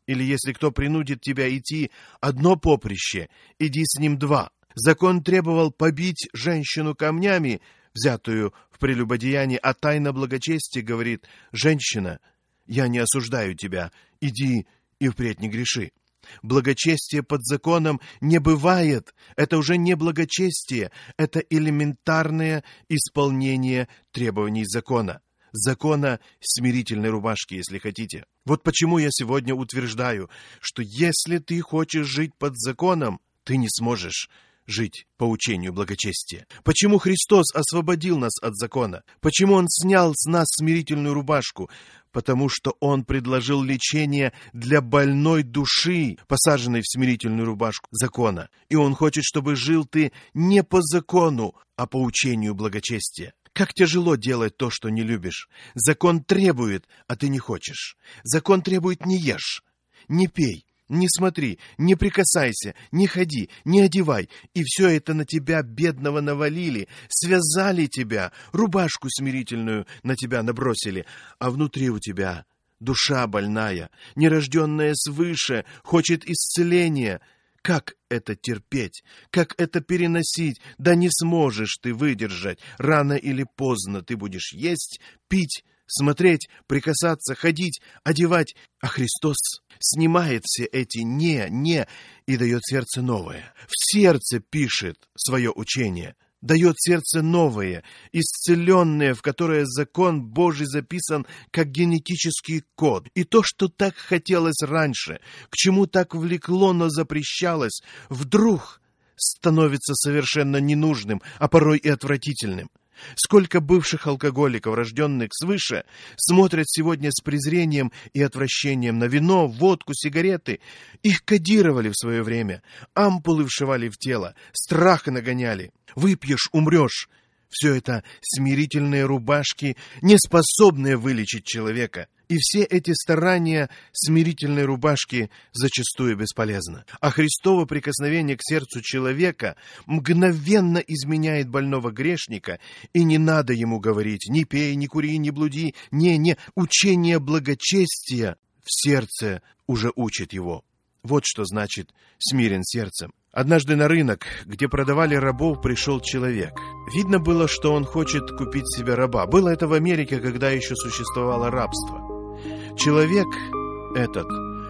Или если кто принудит тебя идти одно поприще, иди с ним два. Закон требовал побить женщину камнями, взятую в прелюбодеянии, а тайна благочестия говорит: «Женщина, я не осуждаю тебя, иди и впредь не греши». Благочестие под законом не бывает. Это уже не благочестие, это элементарное исполнение требований закона. Закона смирительной рубашки, если хотите. Вот почему я сегодня утверждаю, что если ты хочешь жить под законом, ты не сможешь жить по учению благочестия. Почему Христос освободил нас от закона? Почему Он снял с нас смирительную рубашку? Потому что Он предложил лечение для больной души, посаженной в смирительную рубашку закона. И Он хочет, чтобы жил ты не по закону, а по учению благочестия. Как тяжело делать то, что не любишь. Закон требует, а ты не хочешь. Закон требует: не ешь, не пей, не смотри, не прикасайся, не ходи, не одевай. И все это на тебя, бедного, навалили, связали тебя, рубашку смирительную на тебя набросили, а внутри у тебя душа больная, нерожденная свыше, хочет исцеления. Как это терпеть? Как это переносить? Да не сможешь ты выдержать. Рано или поздно ты будешь есть, пить, смотреть, прикасаться, ходить, одевать. А Христос снимает все эти «не», «не» и дает сердце новое. В сердце пишет свое учение. Дает сердце новое, исцеленное, в которое закон Божий записан как генетический код. И то, что так хотелось раньше, к чему так влекло, но запрещалось, вдруг становится совершенно ненужным, а порой и отвратительным. Сколько бывших алкоголиков, рожденных свыше, смотрят сегодня с презрением и отвращением на вино, водку, сигареты. Их кодировали в свое время, ампулы вшивали в тело, страх нагоняли. Выпьешь — умрешь. Все это смирительные рубашки, не способные вылечить человека. И все эти старания смирительной рубашки зачастую бесполезны. А Христово прикосновение к сердцу человека мгновенно изменяет больного грешника, и не надо ему говорить: «Не пей, не кури, не блуди». Не-не, учение благочестия в сердце уже учит его. Вот что значит смирен сердцем. Однажды на рынок, где продавали рабов, пришел человек. Видно было, что он хочет купить себе раба. Было это в Америке, когда еще существовало рабство. Человек этот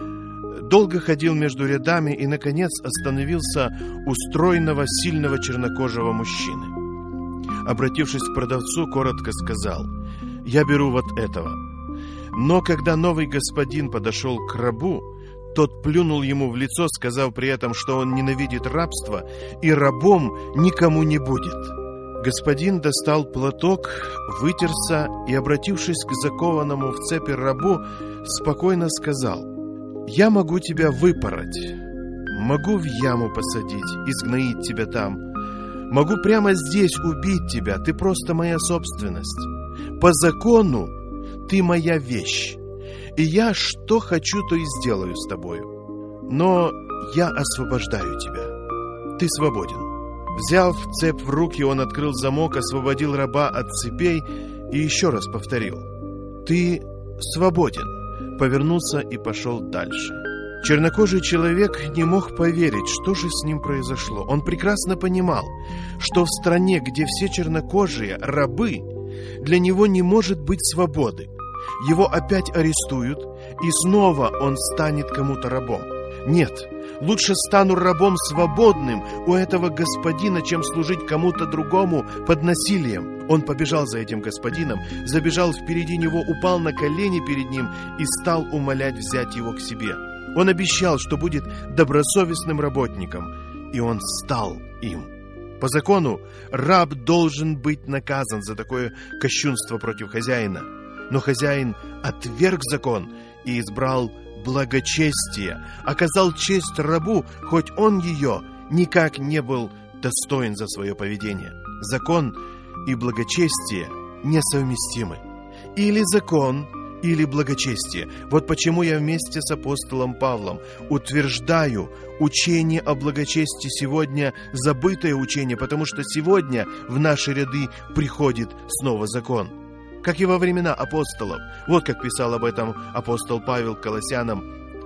долго ходил между рядами и, наконец, остановился у стройного, сильного чернокожего мужчины. Обратившись к продавцу, коротко сказал: «Я беру вот этого». Но когда новый господин подошел к рабу, тот плюнул ему в лицо, сказав при этом, что он ненавидит рабство и рабом никому не будет. Господин достал платок, вытерся и, обратившись к закованному в цепи рабу, спокойно сказал: «Я могу тебя выпороть, могу в яму посадить, изгноить тебя там, могу прямо здесь убить тебя, ты просто моя собственность. По закону ты моя вещь, и я что хочу, то и сделаю с тобою. Но я освобождаю тебя. Ты свободен». Взяв цепь в руки, он открыл замок, освободил раба от цепей и еще раз повторил: «Ты свободен». Повернулся и пошел дальше. Чернокожий человек не мог поверить, что же с ним произошло. Он прекрасно понимал, что в стране, где все чернокожие рабы, для него не может быть свободы. Его опять арестуют, и снова он станет кому-то рабом. Нет, лучше стану рабом свободным у этого господина, чем служить кому-то другому под насилием. Он побежал за этим господином, забежал впереди него, упал на колени перед ним и стал умолять взять его к себе. Он обещал, что будет добросовестным работником, и он стал им. По закону раб должен быть наказан за такое кощунство против хозяина. Но хозяин отверг закон и избрал благочестие, оказал честь рабу, хоть он ее никак не был достоин за свое поведение. Закон и благочестие несовместимы. Или закон, или благочестие. Вот почему я вместе с апостолом Павлом утверждаю: учение о благочестии сегодня забытое учение, потому что сегодня в наши ряды приходит снова закон. Как и во времена апостолов. Вот как писал об этом апостол Павел Колоссянам: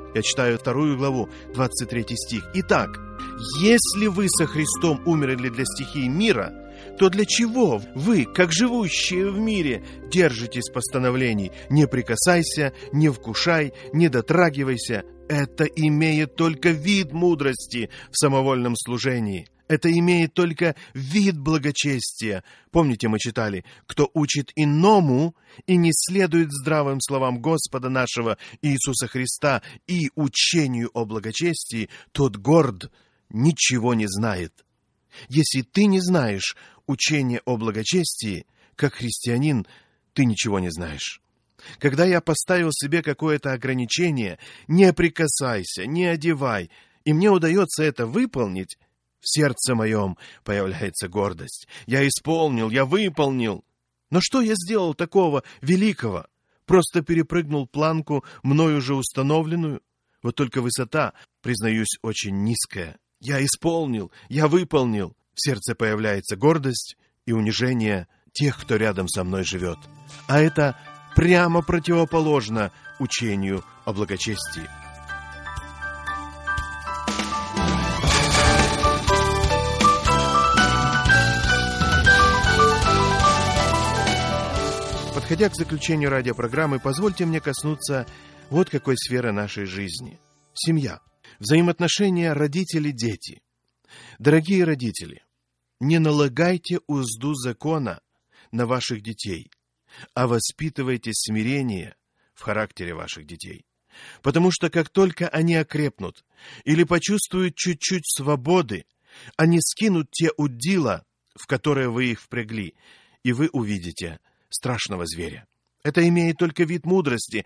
Я читаю вторую главу, двадцать третий стих. «Итак, если вы со Христом умерли для стихии мира, то для чего вы, как живущие в мире, держитесь постановлений? Не прикасайся, не вкушай, не дотрагивайся. Это имеет только вид мудрости в самовольном служении. Это имеет только вид благочестия». Помните, мы читали: «Кто учит иному и не следует здравым словам Господа нашего Иисуса Христа и учению о благочестии, тот горд, ничего не знает». Если ты не знаешь учения о благочестии, как христианин, ты ничего не знаешь. Когда я поставил себе какое-то ограничение, не прикасайся, не одевай, и мне удается это выполнить, в сердце моем появляется гордость. Я исполнил, я выполнил. Но что я сделал такого великого? Просто перепрыгнул планку, мною уже установленную? Вот только высота, признаюсь, очень низкая. Я исполнил, я выполнил. В сердце появляется гордость и унижение тех, кто рядом со мной живет. А это прямо противоположно учению о благочестии. Подходя к заключению радиопрограммы, позвольте мне коснуться вот какой сферы нашей жизни. Семья. Взаимоотношения родители-дети. Дорогие родители, не налагайте узду закона на ваших детей, а воспитывайте смирение в характере ваших детей. Потому что как только они окрепнут или почувствуют чуть-чуть свободы, они скинут те удила, в которые вы их впрягли, и вы увидите страшного зверя. Это имеет только вид мудрости.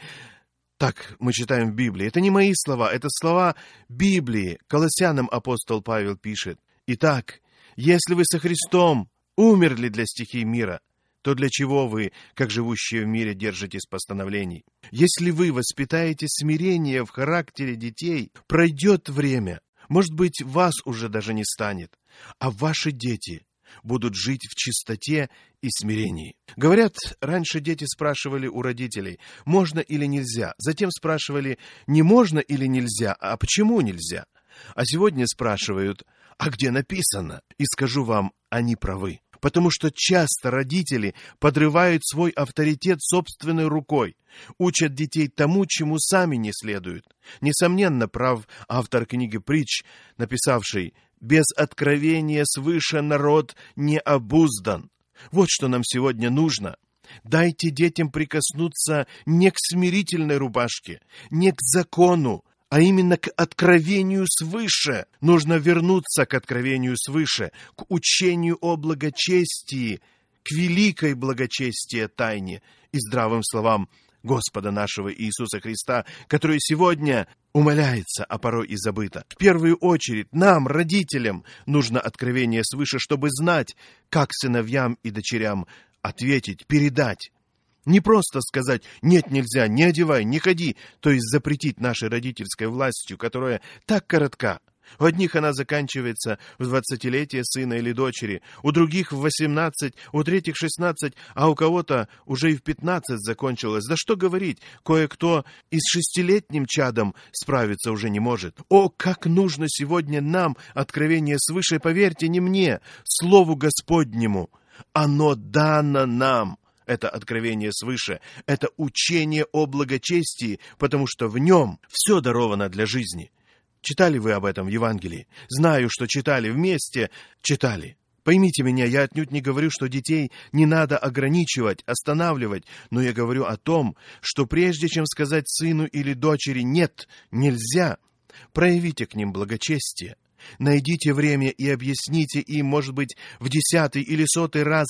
Так мы читаем в Библии. Это не мои слова, это слова Библии. Колоссянам апостол Павел пишет: «Итак, если вы со Христом умерли для стихий мира, то для чего вы, как живущие в мире, держитесь постановлений? Если вы воспитаете смирение в характере детей, пройдет время, может быть, вас уже даже не станет, а ваши дети будут жить в чистоте и смирении». Говорят, раньше дети спрашивали у родителей, можно или нельзя. Затем спрашивали, не можно или нельзя, а почему нельзя. А сегодня спрашивают, а где написано? И скажу вам, они правы. Потому что часто родители подрывают свой авторитет собственной рукой, учат детей тому, чему сами не следуют. Несомненно, прав автор книги «Притч», написавший: «Без откровения свыше народ не обуздан». Вот что нам сегодня нужно. Дайте детям прикоснуться не к смирительной рубашке, не к закону, а именно к откровению свыше. Нужно вернуться к откровению свыше, к учению о благочестии, к великой благочестия тайне и здравым словам Господа нашего Иисуса Христа, который сегодня умаляется, а порой и забыто. В первую очередь нам, родителям, нужно откровение свыше, чтобы знать, как сыновьям и дочерям ответить, передать. Не просто сказать «нет, нельзя, не одевай, не ходи», то есть запретить нашей родительской властью, которая так коротка. У одних она заканчивается в двадцатилетие сына или дочери, у других в восемнадцать, у третьих шестнадцать, а у кого-то уже и в пятнадцать закончилась. Да что говорить, кое-кто и с шестилетним чадом справиться уже не может. О, как нужно сегодня нам откровение свыше, поверьте, не мне, Слову Господнему. Оно дано нам. Это откровение свыше, это учение о благочестии, потому что в нем все даровано для жизни. Читали вы об этом в Евангелии? Знаю, что читали, вместе читали. Поймите меня, я отнюдь не говорю, что детей не надо ограничивать, останавливать, но я говорю о том, что прежде чем сказать сыну или дочери «нет, нельзя», проявите к ним благочестие. Найдите время и объясните им, может быть, в десятый или сотый раз,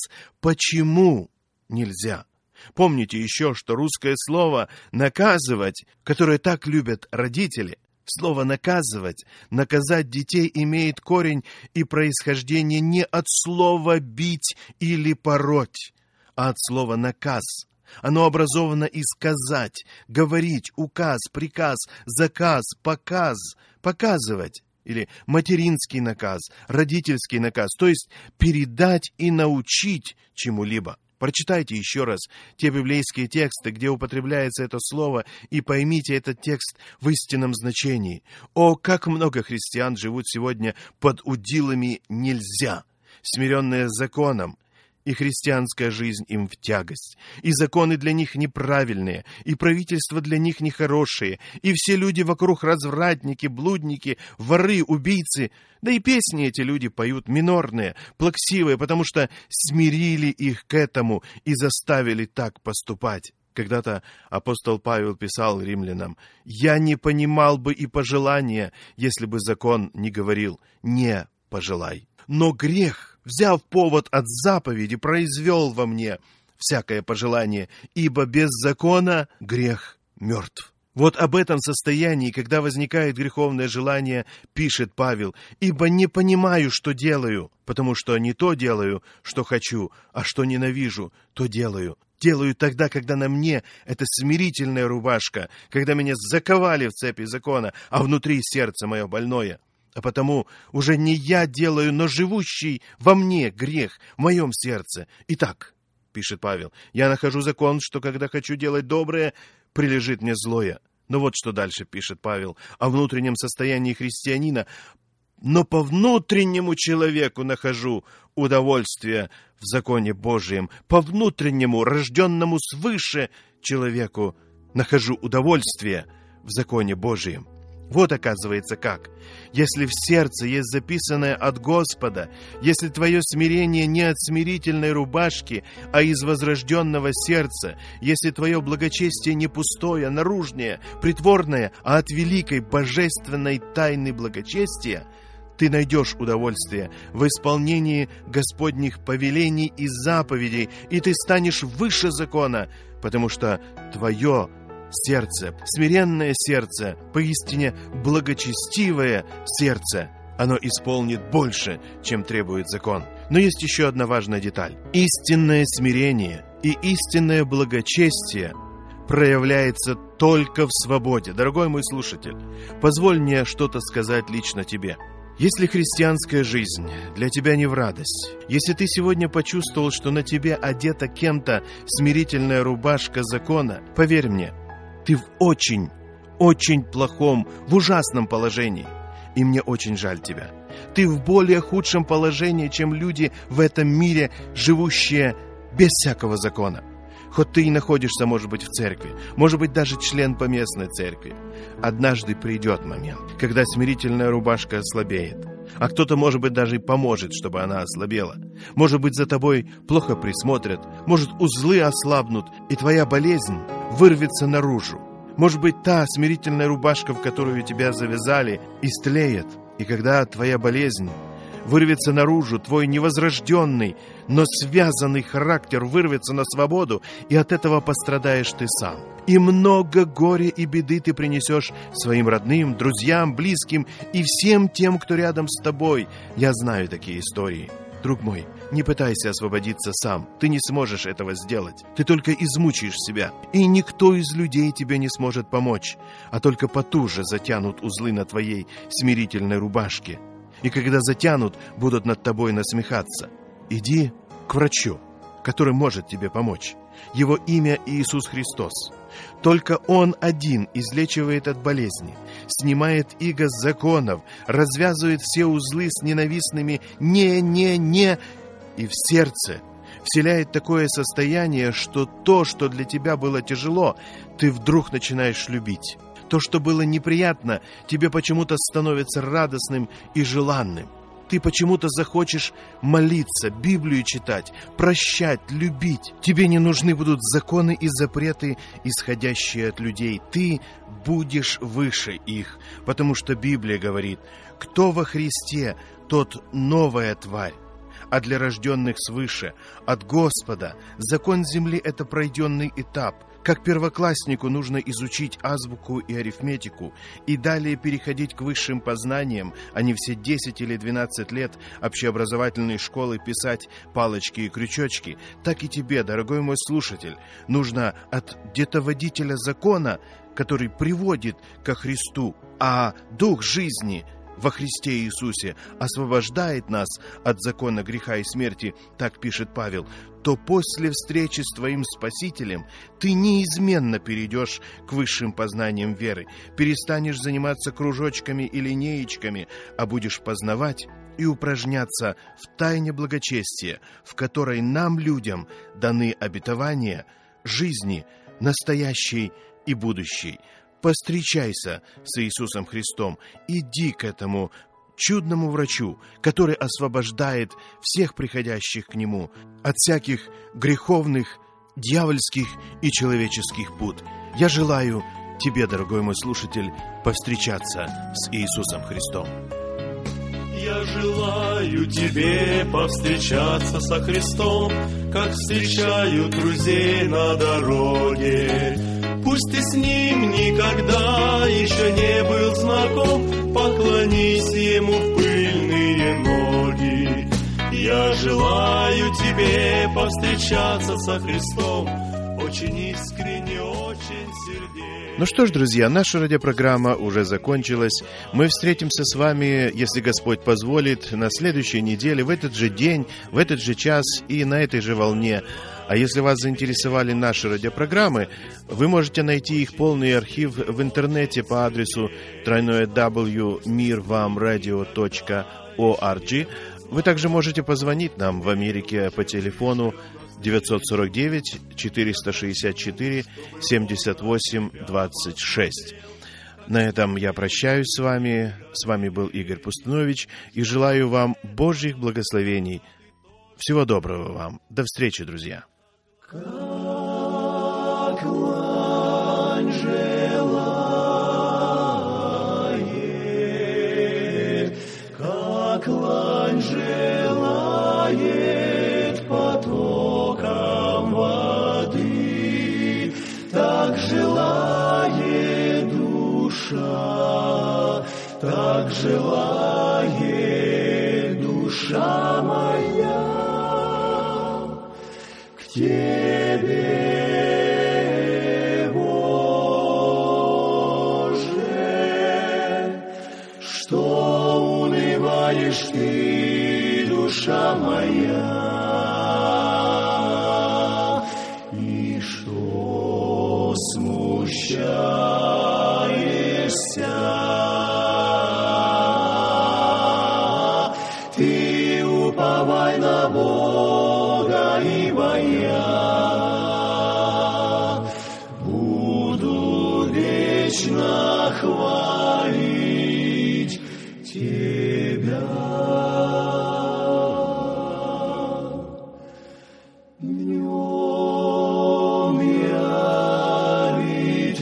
почему нельзя. Помните еще, что русское слово «наказывать», которое так любят родители, слово «наказывать», наказать детей имеет корень и происхождение не от слова «бить» или «пороть», а от слова «наказ». Оно образовано из «казать», «говорить», «указ», «приказ», «заказ», «показ», «показывать». Или материнский наказ, родительский наказ, то есть передать и научить чему-либо. Прочитайте еще раз те библейские тексты, где употребляется это слово, и поймите этот текст в истинном значении. О, как много христиан живут сегодня под удилами «нельзя», смиренные законом, и христианская жизнь им в тягость, и законы для них неправильные, и правительство для них нехорошие, и все люди вокруг развратники, блудники, воры, убийцы. Да и песни эти люди поют минорные, плаксивые, потому что смирили их к этому и заставили так поступать. Когда-то апостол Павел писал римлянам: «Я не понимал бы и пожелания, если бы закон не говорил: не пожелай. Но грех, взяв повод от заповеди, произвел во мне всякое пожелание, ибо без закона грех мертв». Вот об этом состоянии, когда возникает греховное желание, пишет Павел: «Ибо не понимаю, что делаю, потому что не то делаю, что хочу, а что ненавижу, то делаю. Делаю тогда, когда на мне эта смирительная рубашка, когда меня заковали в цепи закона, а внутри сердце мое больное. А потому уже не я делаю, но живущий во мне грех в моем сердце. Итак, — пишет Павел, — я нахожу закон, что когда хочу делать доброе, прилежит мне злое». Но вот что дальше пишет Павел о внутреннем состоянии христианина. «Но по внутреннему человеку нахожу удовольствие в законе Божием, по внутреннему, рожденному свыше человеку нахожу удовольствие в законе Божием». Вот оказывается как. Если в сердце есть записанное от Господа, если твое смирение не от смирительной рубашки, а из возрожденного сердца, если твое благочестие не пустое, наружное, притворное, а от великой божественной тайны благочестия, ты найдешь удовольствие в исполнении Господних повелений и заповедей, и ты станешь выше закона, потому что твое сердце, смиренное сердце, поистине благочестивое сердце, оно исполнит больше, чем требует закон. Но есть еще одна важная деталь. Истинное смирение и истинное благочестие проявляется только в свободе. Дорогой мой слушатель, позволь мне что-то сказать лично тебе. Если христианская жизнь для тебя не в радость, если ты сегодня почувствовал, что на тебе одета кем-то смирительная рубашка закона, поверь мне, ты в очень, очень плохом, в ужасном положении. И мне очень жаль тебя. Ты в более худшем положении, чем люди в этом мире, живущие без всякого закона. Хоть ты и находишься, может быть, в церкви, может быть, даже член поместной церкви. Однажды придет момент, когда смирительная рубашка ослабеет. А кто-то, может быть, даже и поможет, чтобы она ослабела. Может быть, за тобой плохо присмотрят. Может, узлы ослабнут, и твоя болезнь вырвется наружу. Может быть, та смирительная рубашка, в которую тебя завязали, истлеет. И когда твоя болезнь вырвется наружу, твой невозрожденный, но связанный характер вырвется на свободу, и от этого пострадаешь ты сам. И много горя и беды ты принесешь своим родным, друзьям, близким и всем тем, кто рядом с тобой. Я знаю такие истории. Друг мой, не пытайся освободиться сам. Ты не сможешь этого сделать. Ты только измучаешь себя. И никто из людей тебе не сможет помочь, а только потуже затянут узлы на твоей смирительной рубашке. И когда затянут, будут над тобой насмехаться. Иди к врачу, который может тебе помочь. Его имя Иисус Христос. Только Он один излечивает от болезни, снимает иго с законов, развязывает все узлы с ненавистными «не-не-не» и в сердце вселяет такое состояние, что то, что для тебя было тяжело, ты вдруг начинаешь любить. То, что было неприятно, тебе почему-то становится радостным и желанным. Ты почему-то захочешь молиться, Библию читать, прощать, любить. Тебе не нужны будут законы и запреты, исходящие от людей. Ты будешь выше их, потому что Библия говорит: кто во Христе, тот новая тварь. А для рожденных свыше, от Господа, закон земли – это пройденный этап. Как первокласснику нужно изучить азбуку и арифметику и далее переходить к высшим познаниям, а не все десять или двенадцать лет общеобразовательной школы писать палочки и крючочки, так и тебе, дорогой мой слушатель, нужно от детоводителя закона, который приводит ко Христу, а дух жизни во Христе Иисусе освобождает нас от закона греха и смерти, так пишет Павел, то после встречи с твоим Спасителем ты неизменно перейдешь к высшим познаниям веры, перестанешь заниматься кружочками и линеечками, а будешь познавать и упражняться в тайне благочестия, в которой нам, людям, даны обетования жизни, настоящей и будущей. Постречайся с Иисусом Христом, иди к этому чудному врачу, который освобождает всех приходящих к Нему от всяких греховных, дьявольских и человеческих пут. Я желаю тебе, дорогой мой слушатель, повстречаться с Иисусом Христом. Я желаю тебе повстречаться со Христом, как встречают друзей на дороге. Пусть ты с Ним никогда еще не был знаком, поклонись Ему в пыльные ноги. Я желаю тебе повстречаться со Христом, очень искренне, очень сердечно. Ну что ж, друзья, наша радиопрограмма уже закончилась. Мы встретимся с вами, если Господь позволит, на следующей неделе, в этот же день, в этот же час и на этой же волне. А если вас заинтересовали наши радиопрограммы, вы можете найти их полный архив в интернете по адресу дабл-ю дабл-ю дабл-ю точка мир вам радио точка орг. Вы также можете позвонить нам в Америке по телефону девятьсот сорок девять четыреста шестьдесят четыре семьдесят восемь двадцать шесть. На этом я прощаюсь с вами. С вами был Игорь Пустунович и желаю вам Божьих благословений. Всего доброго вам. До встречи, друзья. Как лань желает, как лань желает потоком воды, так желает душа, так желает душа моя к Тебе, Боже, что унываешь Ты, душа моя, и что смущаешься. Ты уповай на Бога, ибо я буду вечно хвалить Тебя. Днем явит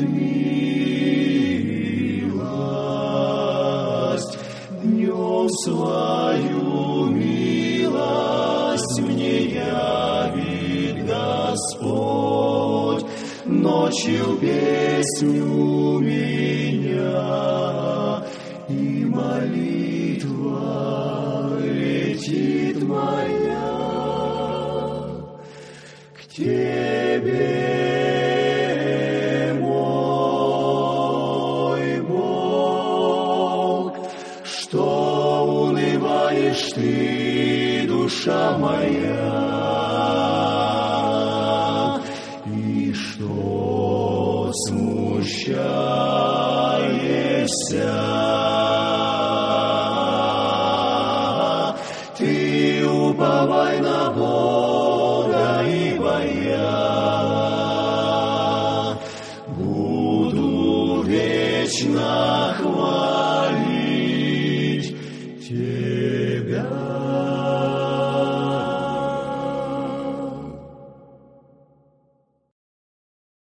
милость, днем свою милость мне явит Господь, ночью песню меня и молитва летит моя к Тебе, мой Бог, что унываешь Ты, душа моя, и что смущаешься. Ты уповай на Бога, ибо я буду вечно